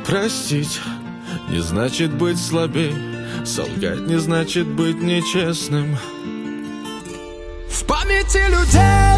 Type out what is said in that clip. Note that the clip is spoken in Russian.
Простить не значит быть слабей, солгать не значит быть нечестным. В памяти людей